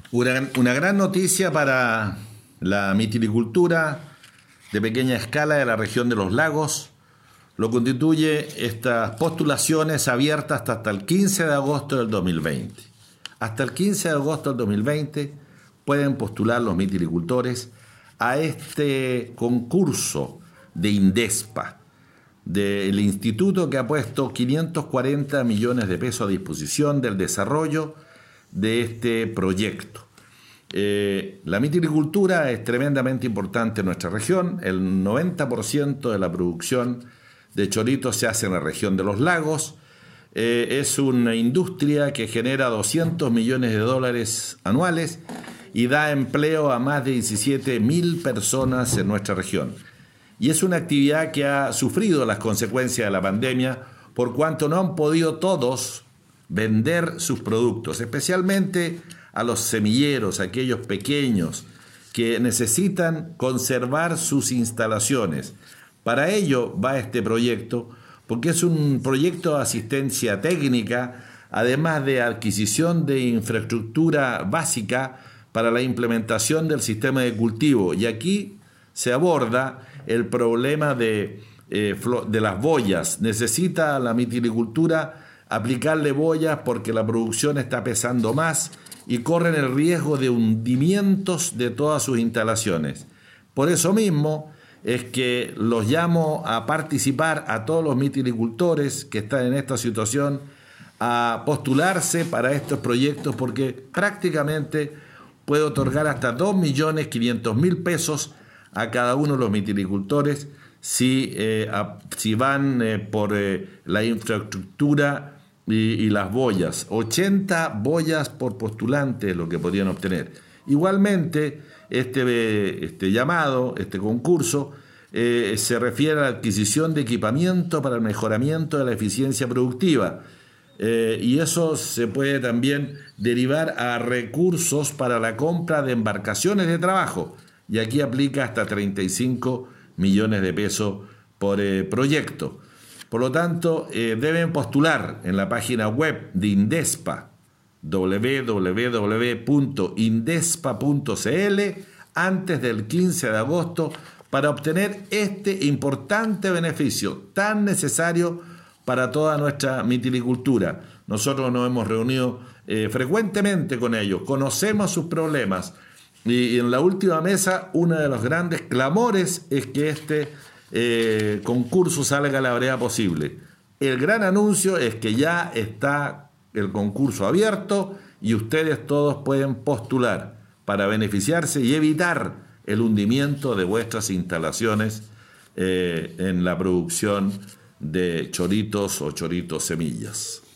Una gran noticia para la mitilicultura de pequeña escala de la región de los lagos. Lo constituye estas postulaciones abiertas hasta el 15 de agosto del 2020. Hasta el 15 de agosto del 2020 pueden postular los mitilicultores a este concurso de INDESPA, del instituto que ha puesto 540 millones de pesos a disposición del desarrollo de este proyecto. La mitilicultura es tremendamente importante en nuestra región. El 90% de la producción de choritos se hace en la región de los lagos. Es una industria que genera 200 millones de dólares anuales y da empleo a más de 17.000 personas en nuestra región. Y es una actividad que ha sufrido las consecuencias de la pandemia por cuanto no han podido todos vender sus productos, especialmente a los semilleros, aquellos pequeños que necesitan conservar sus instalaciones. Para ello va este proyecto, porque es un proyecto de asistencia técnica, además de adquisición de infraestructura básica para la implementación del sistema de cultivo. Y aquí se aborda el problema de las boyas. Necesita la mitilicultura aplicarle boyas porque la producción está pesando más y corren el riesgo de hundimientos de todas sus instalaciones. Por eso mismo es que los llamo a participar a todos los mitilicultores que están en esta situación a postularse para estos proyectos, porque prácticamente puede otorgar hasta 2.500.000 pesos a cada uno de los mitilicultores si van por la infraestructura y las boyas. 80 boyas por postulante es lo que podrían obtener. Igualmente, este llamado, este concurso, se refiere a la adquisición de equipamiento para el mejoramiento de la eficiencia productiva. Y eso se puede también derivar a recursos para la compra de embarcaciones de trabajo. Y aquí aplica hasta 35 millones de pesos por proyecto. Por lo tanto, deben postular en la página web de INDESPA, www.indespa.cl, antes del 15 de agosto para obtener este importante beneficio tan necesario para toda nuestra mitilicultura. Nosotros nos hemos reunido frecuentemente con ellos, conocemos sus problemas y en la última mesa uno de los grandes clamores es que este concurso salga a la brevedad posible. El gran anuncio es que ya está el concurso abierto y ustedes todos pueden postular para beneficiarse y evitar el hundimiento de vuestras instalaciones en la producción de choritos o choritos semillas.